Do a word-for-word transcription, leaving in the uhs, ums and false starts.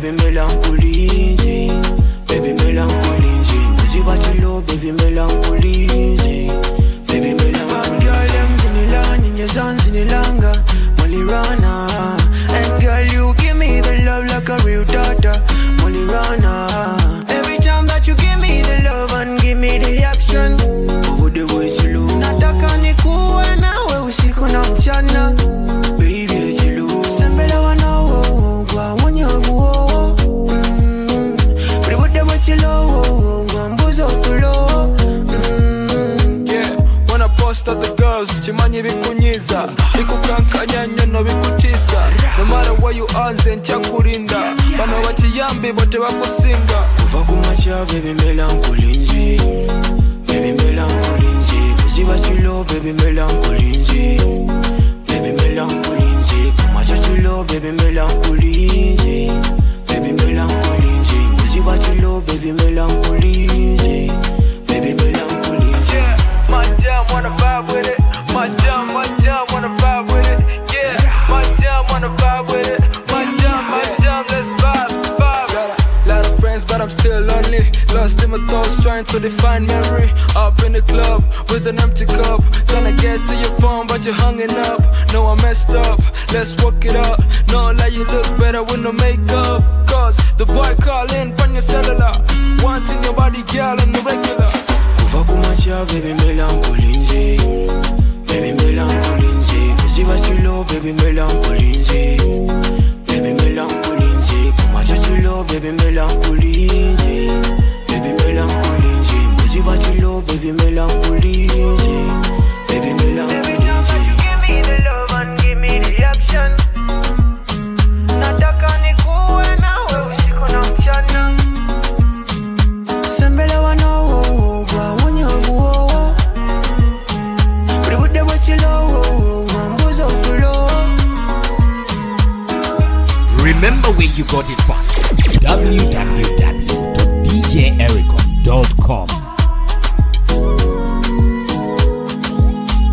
baby melancholy, baby melancholy. Pussy what you love, baby melancholy, baby melancholy. Girl, them zinilanga, in your son zinilanga, Molly Rana. And girl, you give me the love like a real daughter, Molly Rana. Every time that you give me the love and give me the action, over the way slow. Nataka nikuwe nawe usiku na mchana, baby slow. Sembele wanao kwa wanyabuo, mm. Over the way slow, kwa mbuzo tulo, mm. Yeah, when I post at the girls, chimanyi bikunyiza, bikukankanya nyono bikutisa. No matter where you are, nzencha kulinda. Bano bachiyambi bote bakusinga. Kuva kumacha, baby melancholy, baby melancholy. Pussy what you love, baby melancholy, baby melancholy. Kumacha you love, baby melancholy, baby melancholy. Pussy what you love, baby melancholy, baby melancholy. Yeah, my jam wanna vibe with it. My jam, my jam wanna vibe with it. Yeah, my jam wanna vibe with it. My jam, my jam, let's vibe, vibe. Got a lot of friends, but I'm still lonely. Lost in my thoughts, trying to define memory. Up in the club with an empty cup, trying to get to your phone, but you're hanging up. No, I messed up. Let's work it out. No lie, you look better with no makeup. Cause the boy calling from your cellular, wanting your body, girl, on the regular. Kuva kumacha, baby melancholy, baby melancholy. Pussy what you love, baby melancholy, baby melancholy. Kumacha you love, baby melancholy, baby melancholy. Pussy what you love, baby melancholy, baby melancholy. Give me the love and give me the action. Nataka nikuwe nawe usiku na mchana. Sembele wanao kwa wanyabuo, Ribude wachilo, mambuzo tulo. Remember where you got it from. w w w dot d j ericon dot com